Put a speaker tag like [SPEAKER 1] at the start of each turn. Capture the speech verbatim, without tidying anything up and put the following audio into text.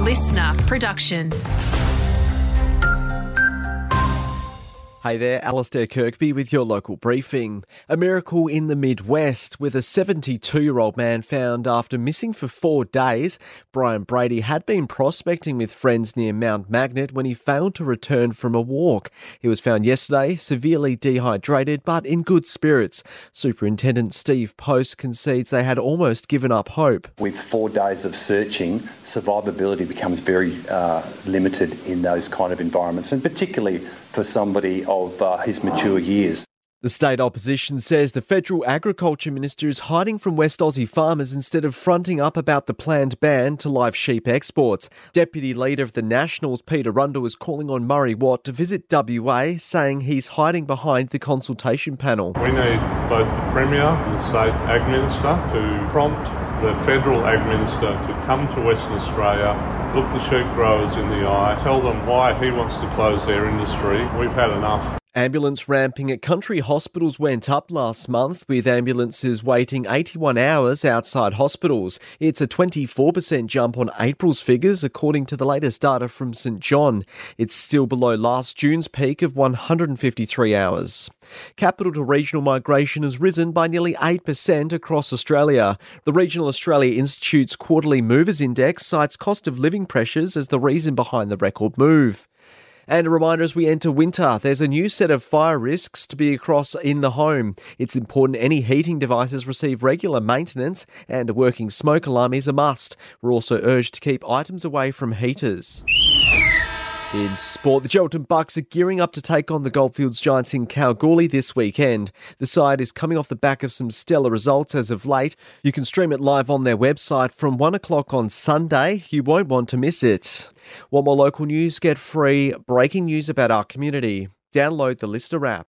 [SPEAKER 1] listener production.
[SPEAKER 2] Hey there, Alistair Kirkby with your local briefing. A miracle in the Midwest with a seventy-two-year-old man found after missing for four days. Brian Brady had been prospecting with friends near Mount Magnet when he failed to return from a walk. He was found yesterday, severely dehydrated but in good spirits. Superintendent Steve Post concedes they had almost given up hope.
[SPEAKER 3] With four days of searching, survivability becomes very uh, limited in those kind of environments, and particularly for somebody of uh, his mature years.
[SPEAKER 2] The state opposition says the federal agriculture minister is hiding from West Aussie farmers instead of fronting up about the planned ban to live sheep exports. Deputy Leader of the Nationals, Peter Rundle, is calling on Murray Watt to visit W A, saying he's hiding behind the consultation panel.
[SPEAKER 4] We need both the Premier and the State Ag Minister to prompt the Federal Ag Minister to come to Western Australia, look the sheep growers in the eye, tell them why he wants to close their industry. We've had enough.
[SPEAKER 2] Ambulance ramping at country hospitals went up last month, with ambulances waiting eighty-one hours outside hospitals. It's a twenty-four percent jump on April's figures, according to the latest data from St John. It's still below last June's peak of one hundred fifty-three hours. Capital to regional migration has risen by nearly eight percent across Australia. The Regional Australia Institute's quarterly Movers Index cites cost of living pressures as the reason behind the record move. And a reminder as we enter winter, there's a new set of fire risks to be across in the home. It's important any heating devices receive regular maintenance, and a working smoke alarm is a must. We're also urged to keep items away from heaters. In sport, the Geraldton Bucks are gearing up to take on the Goldfields Giants in Kalgoorlie this weekend. The side is coming off the back of some stellar results as of late. You can stream it live on their website from one o'clock on Sunday. You won't want to miss it. Want more local news? Get free breaking news about our community. Download the Lister app.